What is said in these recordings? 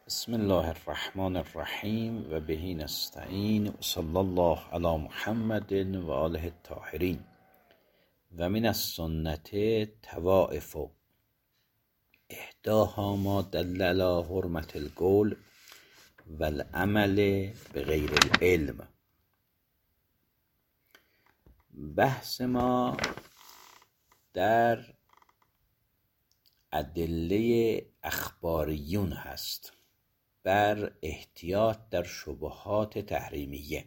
بسم الله الرحمن الرحیم و بهی نستعین و صلی الله علی محمد و آله الطاهرین. و من السنت طوائف احداها ما دل علی حرمت القول و العمل بغیر العلم. بحث ما در ادله اخباریون هست بر احتیاط در شبهات تحریمیه.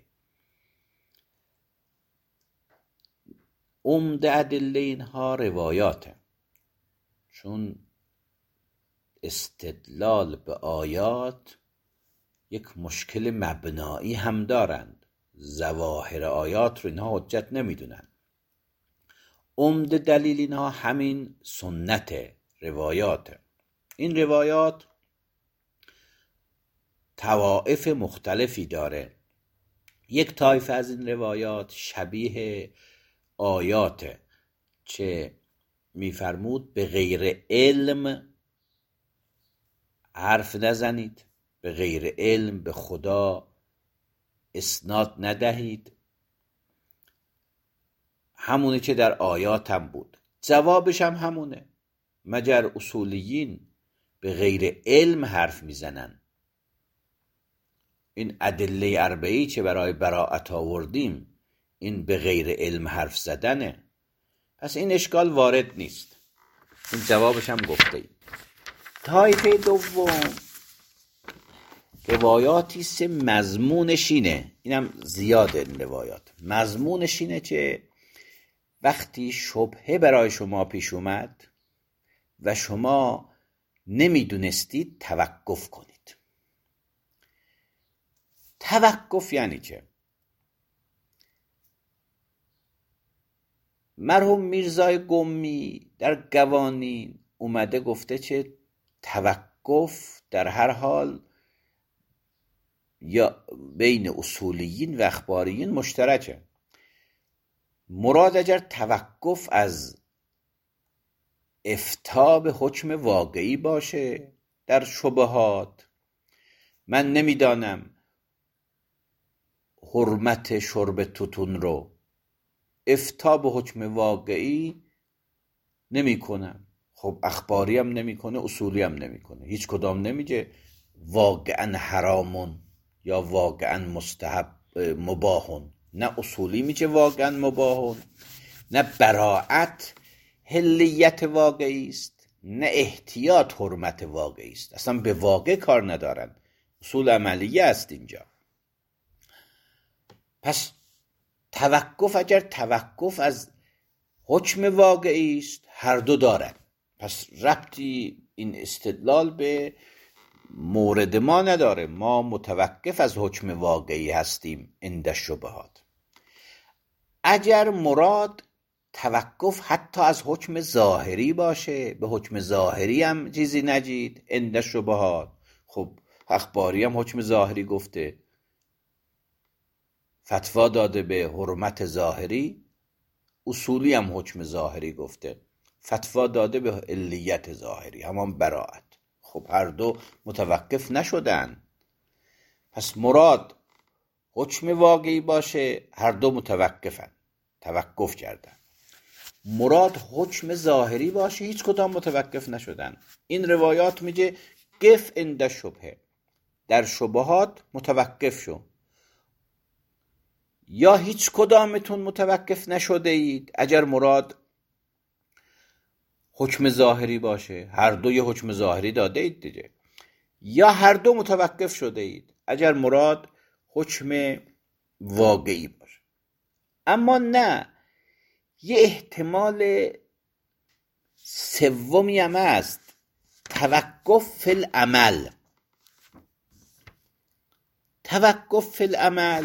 عمده ادله اینها روایاته، چون استدلال به آیات یک مشکل مبنایی هم دارند. ظواهر آیات رو اینها حجت نمیدونن. عمده دلیل اینها همین سنت روایاته. این روایات طوائف مختلفی داره. یک طایفه از این روایات شبیه آیاته چه میفرمود به غیر علم حرف نزنید، به غیر علم به خدا اسناد ندهید. همونه که در آیات هم بود. جوابش هم همونه، مگر اصولیین به غیر علم حرف میزنن. این ادله اربعی که برای براءت آوردیم این به غیر علم حرف زدنه، پس این اشکال وارد نیست. این جوابش هم گفته ایم. طایفه دوم روایاتی است مضمونش اینه، اینم زیاده. این روایات مضمونش اینه که وقتی شبهه برای شما پیش اومد و شما نمیدونستید توقف کنید. توقف یعنی چه؟ مرحوم میرزای قمی در قوانین اومده گفته که توقف در هر حال یا بین اصولیین و اخباریین مشترکه. مراد اگر توقف از افتاء به حکم واقعی باشه در شبهات، من نمیدانم حرمت شرب توتون رو، افتاء به حکم واقعی نمی کنم. خب اخباری هم نمی کنه، اصولی هم نمی کنه، هیچ کدام نمیگه واقعا حرامون یا واقعا مستحب مباهون. نه اصولی میگه واقعا مباهون، نه براعت حلیت واقعی است، نه احتیاط حرمت واقعی است. اصلا به واقع کار ندارن، اصول عملیه است اینجا. پس توقف اگر توقف از حکم واقعی است، هر دو دارن. پس ربطی این استدلال به مورد ما نداره. ما متوقف از حکم واقعی هستیم عند الشبهات. اگر مراد توقف حتی از حکم ظاهری باشه، به حکم ظاهری هم چیزی نجید عند الشبهات. خب اخباری هم حکم ظاهری گفته، فتوا داده به حرمت ظاهری. اصولی هم حکم ظاهری گفته، فتوا داده به علیت ظاهری، همان براعت. خب هر دو متوقف نشدن. پس مراد حکم واقعی باشه، هر دو متوقفن، توقف کردن. مراد حکم ظاهری باشه، هیچ کدام متوقف نشدن. این روایات میگه قف عند شبهه، در شبهات متوقف شو. یا هیچ کدامتون متوقف نشده اید اگر مراد حکم ظاهری باشه، هر دو یه حکم ظاهری داده اید دیگه. یا هر دو متوقف شده اید اگر مراد حکم واقعی باشه. اما نه، یه احتمال سومی هم هست، توقف فی العمل. توقف فی العمل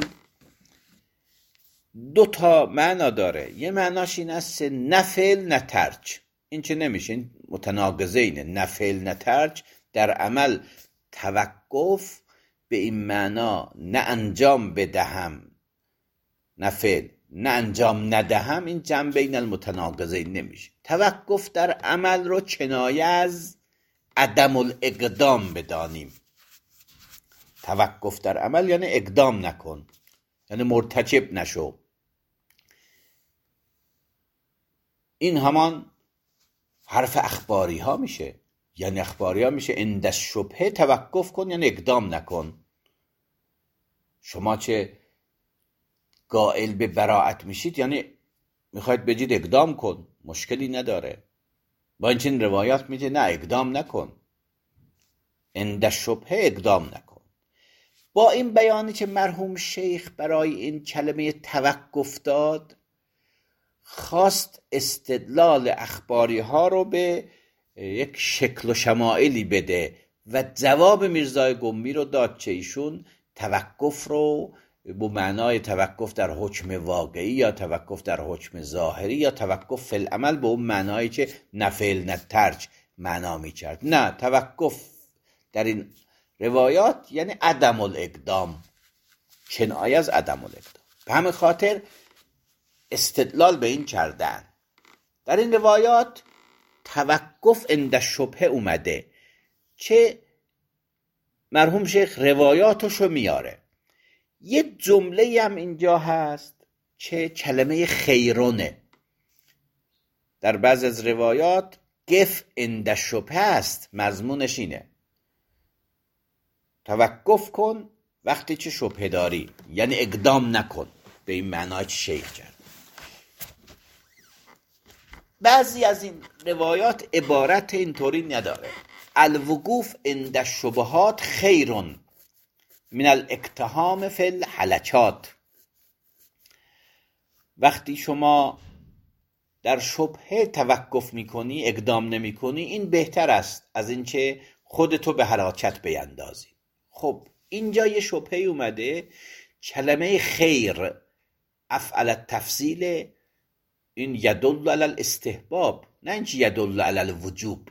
دو تا معنا داره. یه معناش این است نه فعل نه ترک. این چه نمیشه، این متناقضه اینه. نه فعل نه ترک در عمل. توقف به این معنا نه انجام بدهم، نه فعل، نه انجام ندهم. این جمع بین المتناقضه نمیشه. توقف در عمل رو کنایه از عدم الاقدام بدانیم. توقف در عمل یعنی اقدام نکن، یعنی مرتکب نشو. این همان حرف اخباری ها میشه، یعنی اخباری ها میشه عند الشبهه توقف کن یعنی اقدام نکن. شما چه قائل به براءت میشید یعنی میخواید بگید اقدام کن، مشکلی نداره. با این چنین روایات میگه نه اقدام نکن، عند الشبهه اقدام نکن. با این بیانی که مرحوم شیخ برای این کلمه توقف داد، خواست استدلال اخباری ها رو به یک شکل و شمائلی بده و جواب میرزای قمی رو داد که ایشون توقف رو به معنای توقف در حکم واقعی یا توقف در حکم ظاهری یا توقف فی العمل به اون معنایی که نه فعل نه ترک معنا میکرد. نه، توقف در این روایات یعنی عدم الاقدام، کنایه از عدم الاقدام. به همین خاطر استدلال به این کردن. در این روایات توقف عند شبهه اومده که مرحوم شیخ روایاتشو میاره. یه جمله هم اینجا هست که کلمه خیرونه. در بعض از روایات قف عند شبهه است، مضمونش اینه توقف کن وقتی که شبهه داری، یعنی اقدام نکن، به این معنای که شیخ کرد. بعضی از این روایات عبارت اینطوری نداره: الوقوف عند الشبهات خیرون من الاقتحام فی الحلچات. وقتی شما در شبهه توقف میکنی، اقدام نمیکنی، این بهتر است از اینکه خودتو به هلاکت بیندازی. خب اینجا یه شبهه اومده، کلمه خیر افعل التفصیل، این یدل علی الاستحباب، نه اینکه یدل علی الوجوب.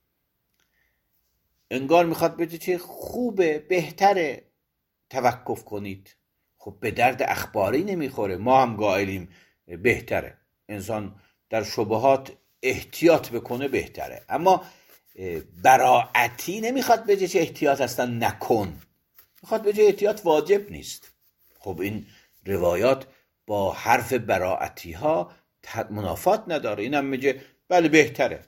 انگار میخواد بگه که خوبه، بهتره توقف کنید. خب به درد اخباری نمیخوره. ما هم قائلیم بهتره انسان در شبهات احتیاط بکنه، بهتره. اما براعتی نمیخواد بگه که احتیاط اصلا نکن، میخواد بگه احتیاط واجب نیست. خب این روایات با حرف براعتی ها منافات نداره. اینم میگه بله بهتره.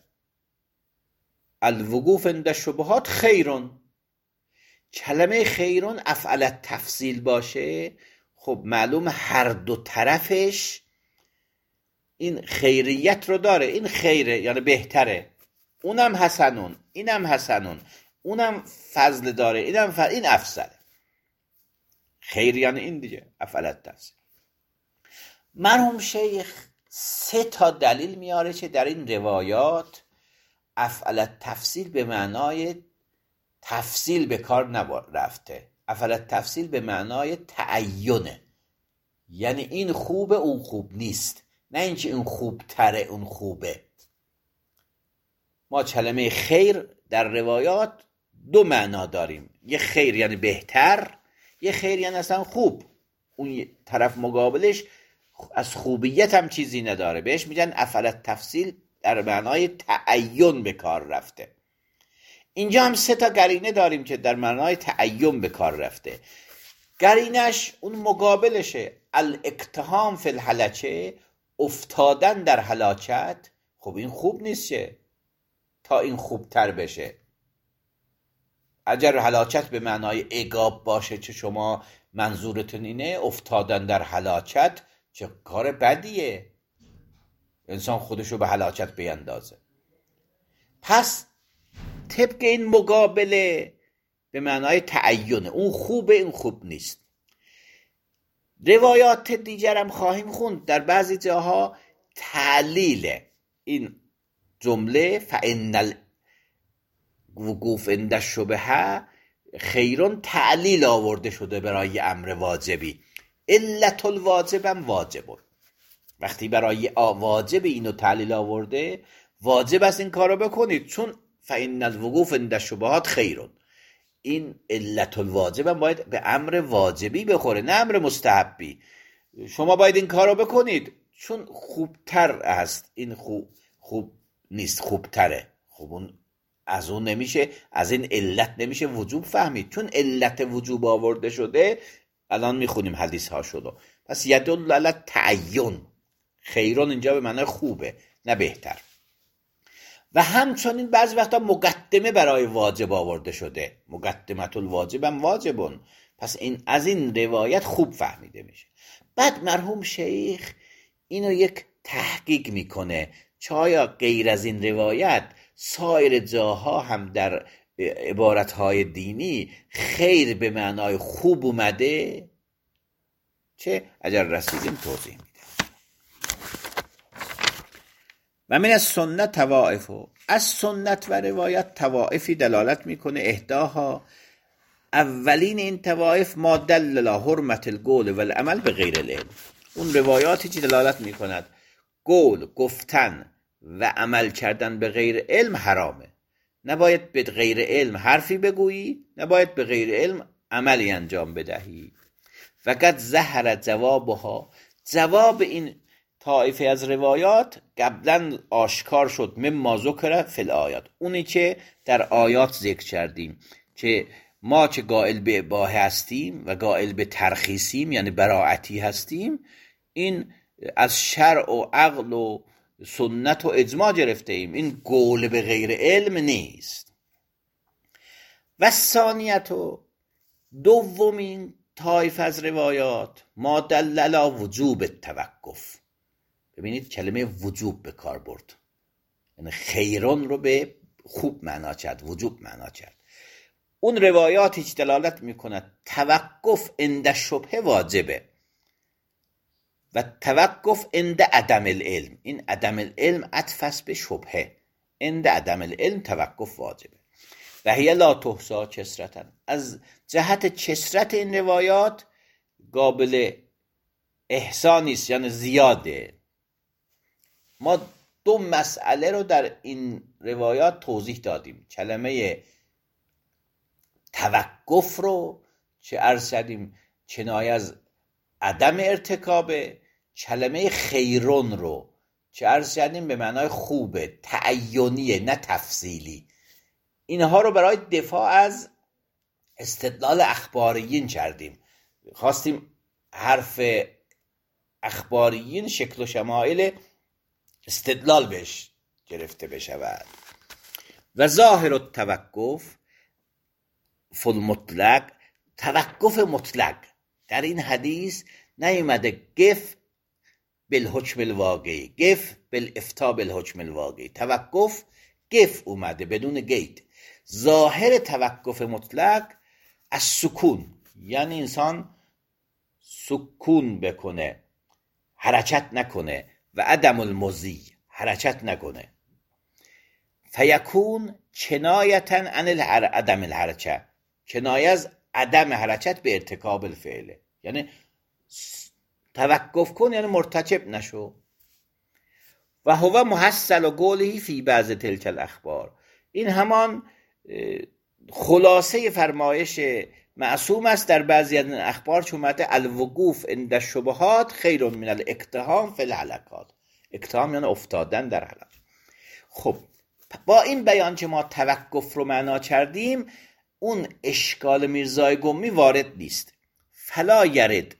الوقوف عند الشبهات خیرون، کلمه خیرون افعل التفصیل باشه، خب معلوم هر دو طرفش این خیریت رو داره. این خیره یعنی بهتره، اونم حسنون، اینم حسنون، اونم فضل داره، اینم این افضله. خیر یعنی این دیگه، افعل التفصیل. مرحوم شیخ 3 تا دلیل میاره که در این روایات افعل التفصیل به معنای تفصیل به کار رفته. افعل التفصیل به معنای تعینه، یعنی این خوبه اون خوب نیست، نه اینکه این خوب تره اون خوبه. ما کلمه خیر در روایات 2 معنا داریم، یه خیر یعنی بهتر، یه خیر یعنی اصلا خوب. اون طرف مقابلش از خوبیت هم چیزی نداره، بهش میگن افعل التفصیل در معنای تعین به کار رفته. اینجا هم 3 تا قرینه داریم که در معنای تعین به کار رفته. قرینش اون مقابلشه، الاقتحام فی الحلچه، افتادن در هلاکت. خب این خوب نیست چه تا این خوبتر بشه. اگر هلاکت به معنای عقاب باشه که شما منظورتون اینه، افتادن در هلاکت چه کار بدیه، انسان خودشو به هلاکت بیندازه. پس طبق این مقابله به معنای تعینه، اون خوبه این خوب نیست. روایات دیگرم خواهیم خوند، در بعضی جاها تعلیل این جمله فإن الوقوف عند الشبهه خیرون تعلیل آورده شده برای امر واجبی. علت الواجب هم واجبه. وقتی برای واجب اینو تعلیل آورده، واجب است این کارو بکنید، چون فإن الوقوف عند الشبهات خیرون. این علت الواجب هم باید به امر واجبی بخوره، نه امر مستحبی. شما باید این کارو بکنید چون خوبتر است، این خوب نیست، خوبتره. خب اون از اون نمیشه، از این علت نمیشه وجوب فهمید، چون علت وجوب آورده شده. الان میخونیم حدیث ها شده. پس یدل علی تعین، خیرون اینجا به معنی خوبه نه بهتر. و همچنین بعضی وقتا مقدمه برای واجب آورده شده، مقدمت الواجب هم واجبون. پس این از این روایت خوب فهمیده میشه. بعد مرحوم شیخ اینو یک تحقیق میکنه، چایا غیر از این روایت سایر جاها هم در عبارتهای دینی خیر به معنای خوب اومده؟ چه اگر رسیدیم توضیح میده. و من از سنت توائف، از سنت و روایت توائفی دلالت میکنه. اهداها، اولین این توائف ما دل علی حرمت القول و العمل به غیر العلم. اون روایاتی که دلالت میکند قول گفتن و عمل کردن به غیر علم حرامه. نباید به غیر علم حرفی بگویی، نباید به غیر علم عملی انجام بدهی. فقط ظهر جوابها، جواب این طایفه از روایات قبلا آشکار شد. مما ذکر فی الآیات، اونی که در آیات ذکر کردیم که ما که قائل به اباحه هستیم و قائل به ترخیصیم یعنی براعتی هستیم، این از شرع و عقل و سنت و اجماع گرفته ایم، این قول به غیر علم نیست. و ثانیت، دومین طایفه از روایات ما دل علی وجوب التوقف. ببینید کلمه وجوب به کار برد، یعنی خیرون رو به خوب معنا کرد، وجوب معنا کرد. اون روایاتی که دلالت میکند توقف عند شبهه واجبه و توقف عند عدم العلم، این عدم العلم عطف است به شبهه، عند عدم العلم توقف واجبه. و هی لا تحصی کثرة، از جهت کثرت این روایات قابل احصا نیست، یعنی زیاده. ما دو مسئله رو در این روایات توضیح دادیم. کلمه توقف رو چه عرض کردیم کنایه از عدم ارتکابه، کلمه خیرون رو چه عرض کردیم به معنای خوبه، تعینیه نه تفصیلی. اینها رو برای دفاع از استدلال اخباریین کردیم. خواستیم حرف اخباریین شکل و شمایل استدلال بهش گرفته بشود. و ظاهر التوقف فی المطلق، توقف مطلق در این حدیث نیومده قف بالحکم الواقعی، قف بالافتاء بالحکم الواقعی، توقف قف اومده بدون قید. ظاهر توقف مطلق از سکون، یعنی انسان سکون بکنه، حرکت نکنه، و عدم المضی، حرکت نکنه. فیکون کنایتا عن عدم الحرکت، کنایه از عدم حرکت به ارتکاب الفعله، یعنی توقف کن یعنی مرتکب نشو. و هو محصل قوله فی بعض تلک الاخبار، این همان خلاصه فرمایش معصوم است در بعضی از اخبار که اومده الوقوف عند الشبهات خیر من الاقتحام فی الهلکات. اقتحام یعنی افتادن در هلاک. خب با این بیان که ما توقف رو معنا کردیم، اون اشکال میرزای گمی وارد نیست. فلا یرد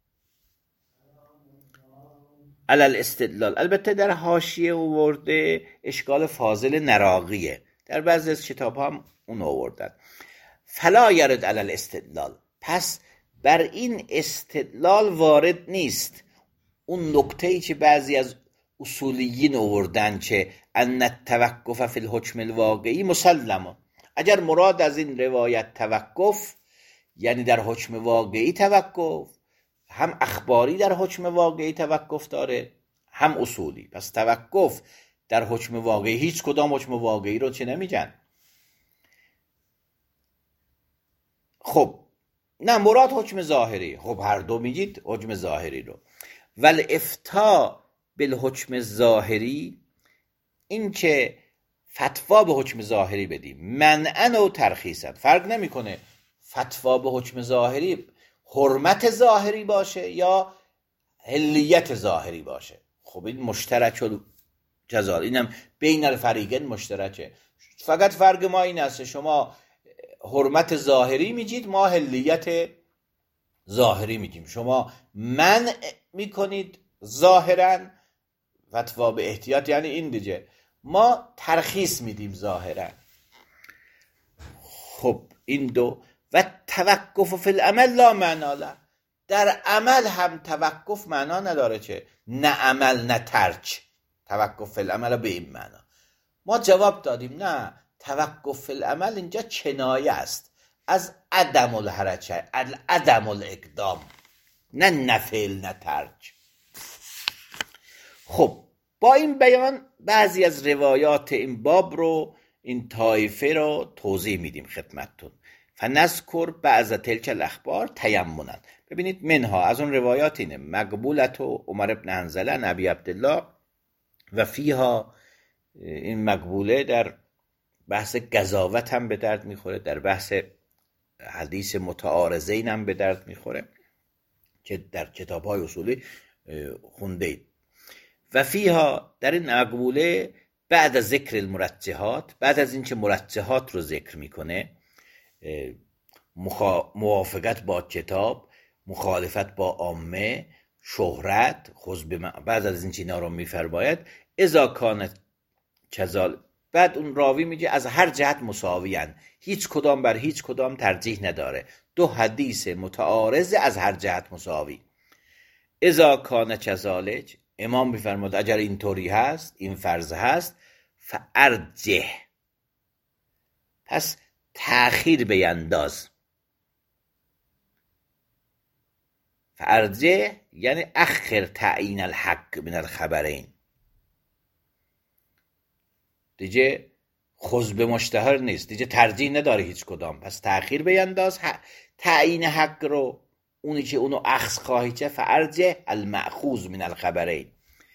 علی الاستدلال، البته در حاشیه آورده اشکال فاضل نراقیه، در بعضی از کتاب هم اون آوردن. فلا یرد علی الاستدلال، پس بر این استدلال وارد نیست. اون نکته‌ای که بعضی از اصولیین آوردن که ان التوقف فی الحکم الواقعی مسلمه، اگر مراد از این روایت توقف یعنی در حکم واقعی توقف، هم اخباری در حکم واقعی توقف داره هم اصولی. پس توقف در حکم واقعی، هیچ کدام حکم واقعی رو چه نمیگن. خب نه، مراد حکم ظاهری. خب هر دو میگید حکم ظاهری رو. ول افتاء بالحکم ظاهری، این که فتوا به حکم ظاهری بدیم منعا و ترخیصا، فرق نمیکنه فتوا به حکم ظاهری حرمت ظاهری باشه یا حلیت ظاهری باشه. خب این مشترک جزال، اینم بین الفریقین مشترکه. فقط فرق ما این است شما حرمت ظاهری میگید، ما حلیت ظاهری میگیم. شما منع میکنید ظاهرا، فتوا به احتیاط یعنی این دیگه، ما ترخیص میدیم ظاهرا. خب این دو. و توقف فی العمل لا معنا له، در عمل هم توقف معنا نداره، چه نه عمل نه ترک. توقف فی العمل به این معنا. ما جواب دادیم نه، توقف فی العمل اینجا کنایه است از عدم الحرکه، عدم الاقدام، نه نفعل نه ترک. خب با این بیان بعضی از روایات این باب رو، این طایفه رو توضیح میدیم خدمتتون. فنذکر بعض تلک الاخبار تیمنا. ببینید منها، از اون روایات اینه: مقبولت و عمر بن حنظله نبی عبدالله و فیها. این مقبوله در بحث قضاوت هم به درد میخوره، در بحث حدیث متعارضین هم به درد میخوره که در کتاب‌های اصولی خونده اید. و فیها، در این مقبوله، بعد از ذکر المرجحات، بعد از اینکه مرجحات رو ذکر میکنه، موافقت با کتاب، مخالفت با عامه، شهرت، بعد از این چیزا رو میفرماید اذا کانت کذال. بعد اون راوی میگه از هر جهت مساویان، هیچ کدام بر هیچ کدام ترجیح نداره، دو حدیث متعارض از هر جهت مساوی. اذا کان کذالک، امام میفرماد اگر اینطوری هست، این فرض هست، فارجح، پس تأخیر بینداز. فارجح یعنی اخر تعیین الحق من الخبرین. دیگه خذ به مشتهر نیست، دیگه ترجیح نداره هیچ کدام، پس تأخیر بینداز تعیین حق رو، اونی که اونو اخذ خواهی چه. فارجح المأخوذ من الخبرین.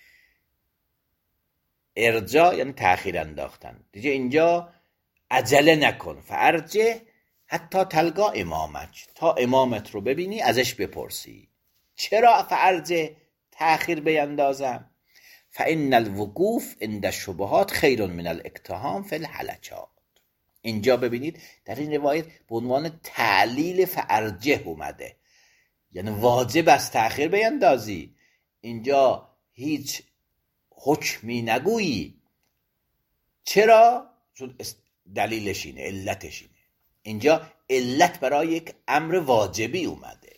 ارجاع یعنی تأخیر انداختن. دیگه اینجا عجله نکن. فارجح حتی تلقا امامک، تا امامت رو ببینی ازش بپرسی. چرا فارجح تأخیر بیندازم؟ فإن الوقوف عند الشبهات خیر من الاقتحام فی الحلقات. اینجا ببینید در این روایت به عنوان تعلیل فارجح اومده، یعنی واجب است تأخیر بیندازی. اینجا هیچ حکمی نگویی. چرا؟ چون دلیلش اینه، علتش اینه. اینجا علت برای یک امر واجبی اومده.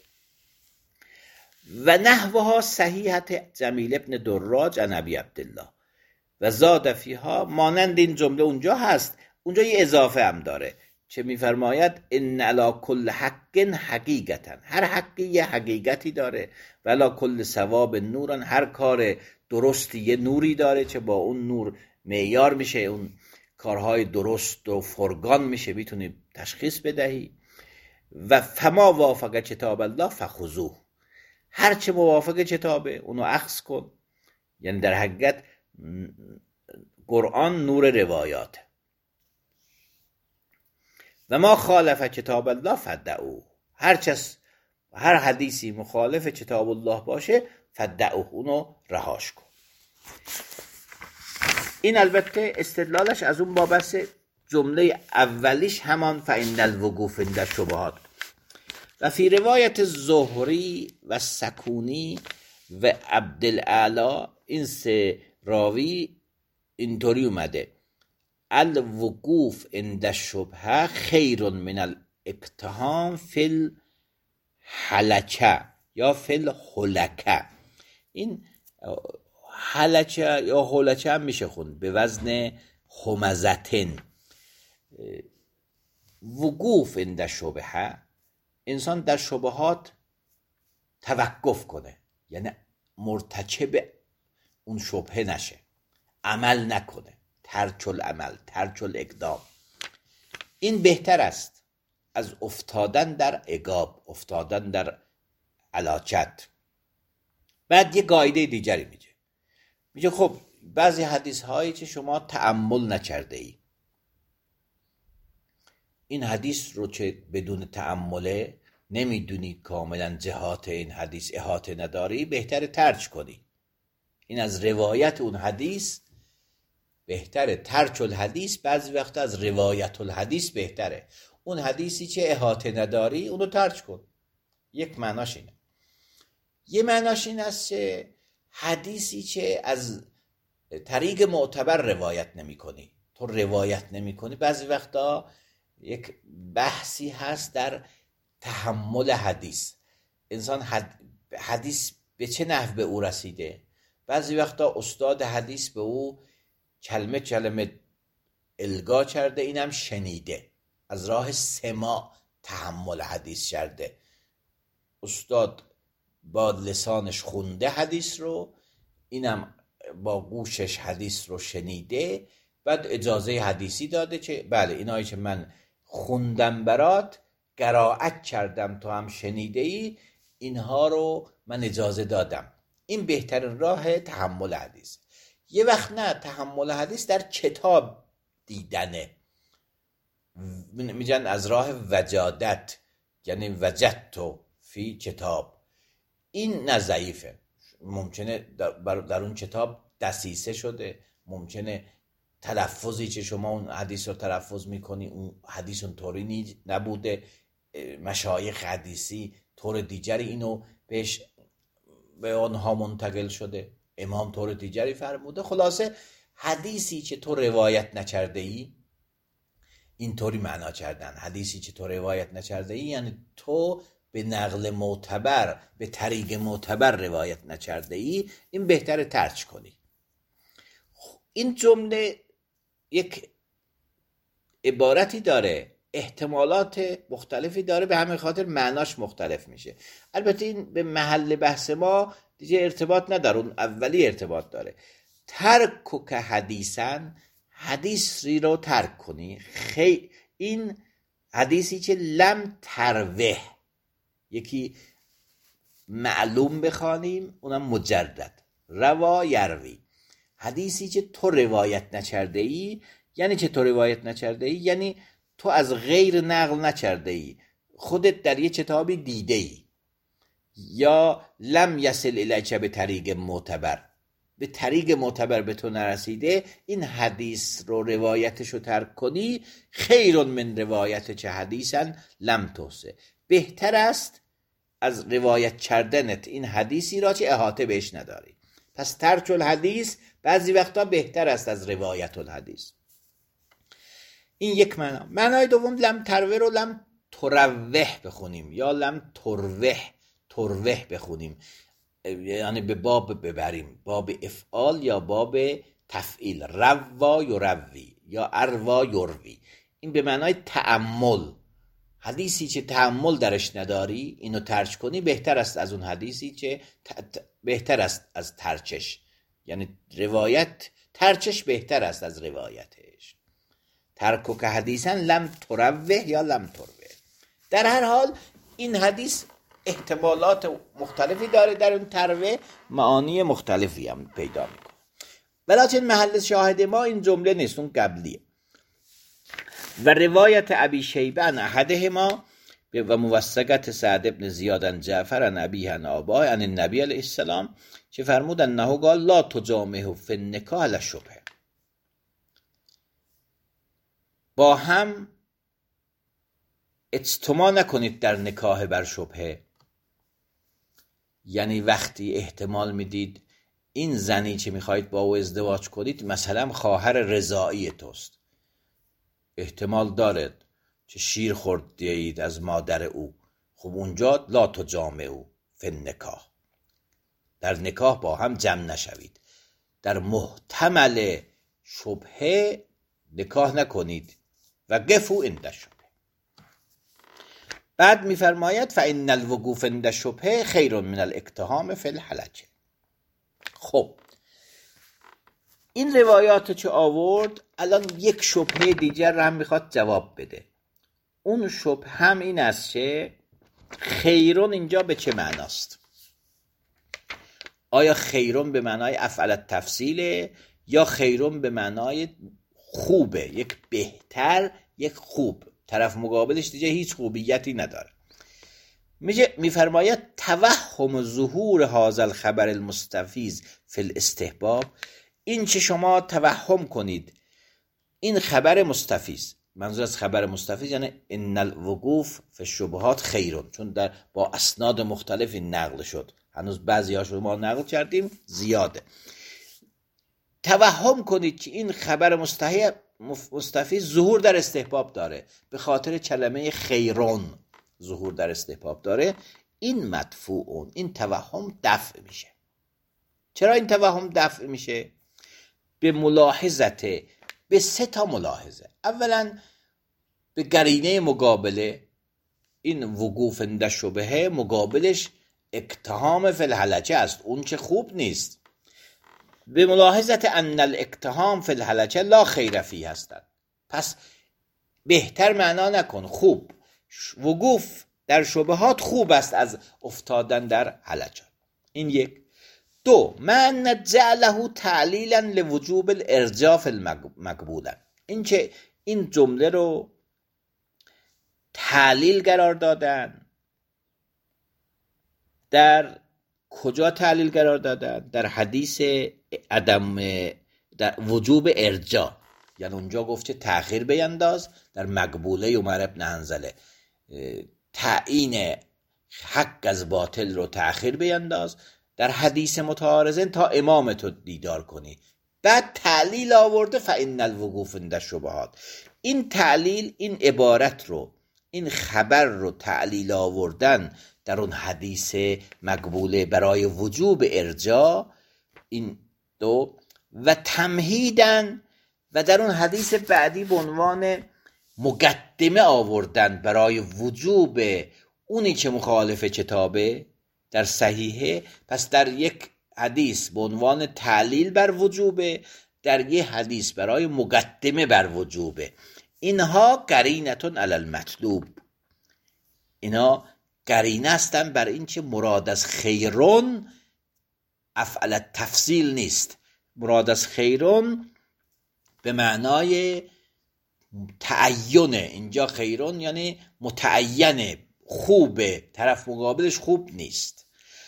و نحوها صحیحت جمیل ابن دراج عن ابی عبدالله و زاد فیها، مانند این جمله اونجا هست. اونجا یه اضافه هم داره چه میفرماید ان علی کل حق حقیقتا، هر حقی یه حقیقتی داره، و علی کل ثواب نورن، هر کار درستی یه نوری داره چه با اون نور معیار میشه اون کارهای درست و فرگان میشه، میتونی تشخیص بدهی. و فما وافق کتاب الله فخذوه، هر چه موافق کتابه اونو اخذ کن. یعنی در حقیقت قرآن نور روایات. و ما خالف کتاب الله فدعوه، هر حدیثی مخالف کتاب الله باشه فدعوه، اونو رهاش کن. این البته استدلالش از اون بابست جمله اولیش همان فإن الوقوف عند الشبهات. و فی روایت زهری و سکونی و عبدالاعلی، این سه راوی اینطوری اومده: الوقوف عند الشبهه خیر من الاقتحام فی الحلکه یا فی الحلکه. این حلکه یا حلکه هم میشه خوند به وزن همزتن. وقوف عند الشبهه، انسان در شبهات توقف کنه، یعنی مرتکب اون شبهه نشه، عمل نکنه، ترک العمل، ترک الاقدام. این بهتر است از افتادن در عقاب، افتادن در علاکت. بعد یه قاعده دیگری میگه خب بعضی حدیث هایی که شما تأمل نکرده ای، این حدیث رو که بدون تأمله نمیدونی کاملا جهات این حدیث احاطه نداری، بهتر ترک کنی. این از روایت اون حدیث بهتره. ترک الحدیث بعضی وقتا از روایت الحدیث بهتره. اون حدیثی که احاطه نداری اونو ترک کن. یک معناش اینه. یه معناش این است که حدیثی که از طریق معتبر روایت نمی کنی، تو روایت نمی کنی. بعضی وقتا یک بحثی هست در تحمل حدیث. انسان حدیث به چه نحو به او رسیده. بعضی وقتا استاد حدیث به او کلمه کلمه القا کرده، اینم شنیده، از راه سماع تحمل حدیث کرده. استاد با لسانش خونده حدیث رو، اینم با گوشش حدیث رو شنیده، بعد اجازه حدیثی داده که بله اینایی که من خوندم برات، قرائت کردم تو هم شنیده ای، اینها رو من اجازه دادم. این بهترین راه تحمل حدیث. یه وقت نه، تحمل حدیث در کتاب دیدنه، میگن از راه وجادت، یعنی وجدتو فی کتاب. این نه ضعیفه، ممکنه در اون کتاب دسیسه شده، ممکنه تلفظی که شما اون حدیث رو تلفظ میکنی اون حدیث اون طوری نبوده، مشایخ حدیثی طور دیگری اینو به آنها منتقل شده، امام طور دیگری فرموده. خلاصه حدیثی که تو روایت نکرده ای اینطوری معنا کردن. حدیثی که تو روایت نکرده ای یعنی تو به نقل معتبر، به طریق معتبر روایت نکرده ای، این بهتره ترک کنی. این جمله یک عبارتی داره، احتمالات مختلفی داره، به همین خاطر معناش مختلف میشه. البته این به محل بحث ما دیگه ارتباط نداره، اون اولی ارتباط داره. ترک که حدیثن، حدیثی رو ترک کنی. این حدیثی که لم تروه، یکی معلوم بخوانیم اونم مجرد، روا یروی. حدیثی که تو روایت نکرده ای، یعنی که تو روایت نکرده ای یعنی تو از غیر نقل نکرده ای، خودت در یه کتابی دیده ای. یا لم یصل الیک به طریق معتبر، به طریق معتبر به تو نرسیده، این حدیث رو روایتش رو ترک کنی. خیر من روایت چه حدیثن لم توسه، بهتر است از روایت کردنت این حدیثی را که احاطه بهش نداری. پس ترک الحدیث بعضی وقتا بهتر است از روایت الحدیث. این یک معنا. معنای دوم لم تروه رو لم تروه بخونیم یا لم تروه بخونیم، یعنی به باب ببریم، باب افعال یا باب تفعیل. روا یروی یا اروا یروی، این به معنای تأمل. حدیثی که تأمل درش نداری اینو ترک کنی، بهتر است از اون حدیثی که بهتر است از ترکش، یعنی روایت ترکش بهتر است از روایتش. ترک که حدیثن لم تروه یا لم تروه. در هر حال این حدیث احتمالات مختلفی داره، در اون تروه معانی مختلفی هم پیدا میکنه. ولیکن محل شاهد ما این جمله نیست، اون قبلیه. و روایت ابی شیبه عن احدهما و موثقت سعد بن زیاد عن جعفر عن ابیه عن آبائه عن النبی علیه السلام که فرمود انه قال لا تجامعوا فی النکاح علی الشبهه. با هم اجتماع نکنید در نکاح بر شبهه. یعنی وقتی احتمال میدید این زنی که میخواید با او ازدواج کنید مثلا خواهر رضاعی توست، احتمال دارد که شیر خوردید از مادر او، خب اونجا لا تجامعوا فی النکاح، در نکاح با هم جمع نشوید. در محتمل شبهه نکاح نکنید و قفوا عند الشبهه. بعد میفرماید فإن الوقوف عند الشبهه خیر من الاقتحام فی الحلجه. خب این روایات چه آورد، الان یک شبهه دیگر هم میخواد جواب بده. اون شبهه هم این است که خیرون اینجا به چه معناست؟ آیا خیرون به معنای افعل التفصیله یا خیرون به معنای خوبه، یک بهتر، یک خوب؟ طرف مقابلش دیگه هیچ خوبیتی نداره. میفرماید توهم ظهور هذا الخبر المستفیض فی الاستحباب، این چه شما توهم کنید این خبر مستفیض، منظور از خبر مستفیض یعنی ان الوقوف فی الشبهات خیرون، چون با اسناد مختلفی نقل شد، هنوز بعضی هاشو ما نقل کردیم زیاده. توهم کنید که این خبر مستفیض ظهور در استحباب داره، به خاطر کلمه خیرون ظهور در استحباب داره، این مدفوعون، این توهم دفع میشه. چرا این توهم دفع میشه؟ به ملاحظته، به 3 تا ملاحظه. اولا به قرینه مقابله، این وقوف عند شبهه مقابلش اقتحام فی الحلجه است، اون چه خوب نیست. به ملاحظت ان الاقتحام فی الحلجه لا خیر فیه هستند، پس بهتر معنا نکن، خوب وقوف در شبهات خوب است از افتادن در حلجات. این یک. 2 من جعله تعلیلا لوجوب الارجاء فی المقبوله، این که این جمله رو تعلیل قرار دادن. در کجا تعلیل قرار دادن؟ در حدیث عدم در وجوب ارجاء، یعنی اونجا گفته تأخیر بینداز، در مقبوله عمر بن حنظله تعیین حق از باطل رو تأخیر بینداز، در حدیث متعارضین تا امام تو دیدار کنی. بعد تعلیل آورده فإن الوقوف عند الشبهات. این تعلیل، این عبارت رو، این خبر رو تعلیل آوردن در اون حدیث مقبوله برای وجوب ارجاء، این 2 و تمهیدن، و در اون حدیث بعدی به عنوان مقدمه آوردن برای وجوب اونی که مخالف کتابه در صحیحه. پس در یک حدیث به عنوان تعلیل بر وجوبه، در یک حدیث برای مقدمه بر وجوبه. اینها قرینتون علی المطلوب، اینا قرینه هستن بر این که مراد از خیرون افعل تفصیل نیست. مراد از خیرون به معنای تعینه، اینجا خیرون یعنی متعینه، خوبه، طرف مقابلش خوب نیست.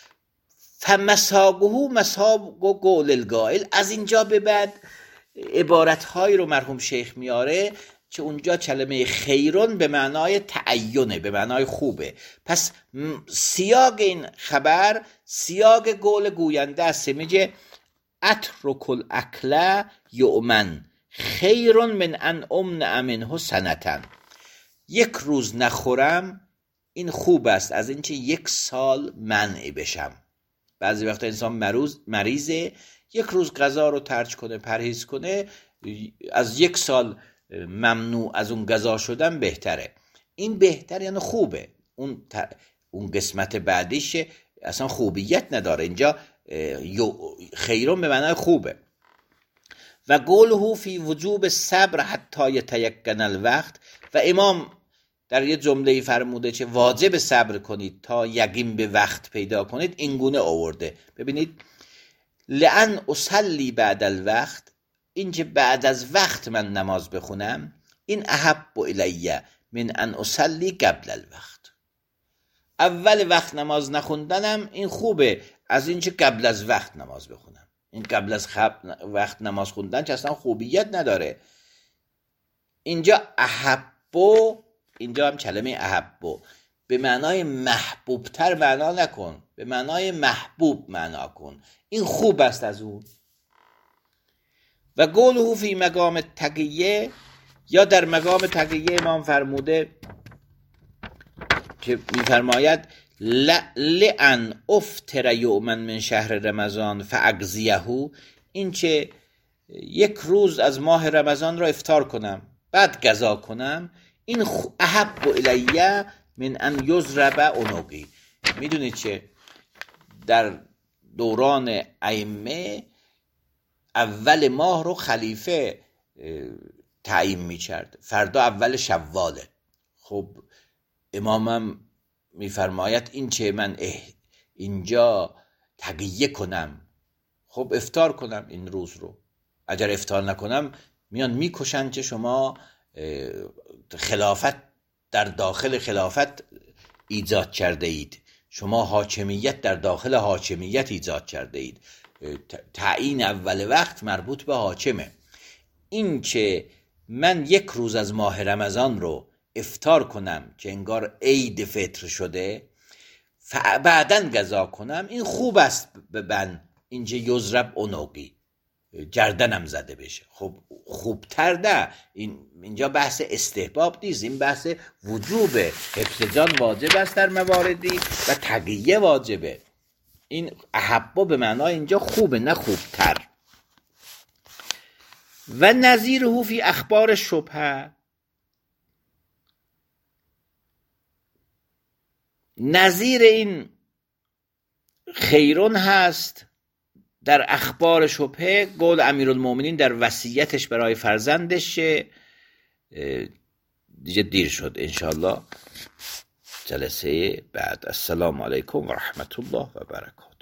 فمساقه مساق قول القائل. از اینجا به بعد عبارتهایی رو مرحوم شیخ میاره که اونجا کلمه خیرون به معنای تعینه، به معنای خوبه. پس سیاق این خبر سیاق قول گوینده است، میگه اترک الاکل یؤمن خیرون من ان امنع منه سنتن. یک روز نخورم این خوب است از اینکه 1 سال منع بشم. بعضی وقتا انسان مریضه، 1 روز غذا رو ترک کنه، پرهیز کنه، از 1 سال ممنوع از اون غذا شدن بهتره. این بهتر یعنی خوبه. اون قسمت بعدیش اصلا خوبیت نداره. اینجا خیرون به معنای خوبه. و قوله فی وجوب صبر حتی یتیقن الوقت. و امام در یه جمله فرموده که واجب صبر کنید تا یقین به وقت پیدا کنید، این گونه آورده. ببینید لأن اصلی بعد الوقت، این که بعد از وقت من نماز بخونم، این احب الیه من ان اصلی قبل الوقت. اول وقت نماز نخوندنم این خوبه از این که قبل از وقت نماز بخونم. این قبل از وقت نماز خوندن که اصلا خوبیت نداره. اینجا احبو، اینجا هم کلمه احبو به معنای محبوبتر معنا نکن، به معنای محبوب معنا کن. این خوب است از اون. و قوله فی مقام تقیه، یا در مقام تقیه امام فرموده که میفرماید لئن افطر یوما من شهر رمضان فاقضیه، این که 1 روز از ماه رمضان را افطار کنم بعد قضا کنم، این احب الیه من ان یضرب عنقی. میدونید که در دوران ائمه اول ماه رو خلیفه تعیین می‌کرد، فردا اول شواله. خب امامم میفرماید این که من اینجا تقیه کنم، خب افطار کنم این روز رو. اگر افطار نکنم میان میکشن که شما خلافت در داخل خلافت ایجاد کرده اید، شما حاکمیت در داخل حاکمیت ایجاد کرده اید. تعیین اول وقت مربوط به حاکمه. این که من یک روز از ماه رمضان رو افطار کنم که انگار عید فطر شده، بعدن قضا کنم، این خوب است. ببن اینجا یضرب عنقی، گردنم زده بشه. خب خوبتر نه، اینجا بحث استحباب نیست، این بحث وجوبه. حفظ جان واجب است در مواردی و تقیه واجبه. این احبا به معنای اینجا خوبه نه خوبتر. و نظیره فی اخبار شبهه، نظیر این خیرون هست در اخبار شبهه. قول امیرالمومنین در وصیتش برای فرزندش. دیگه دیر شد، انشاءالله جلسه بعد. السلام علیکم و رحمت الله و برکاته.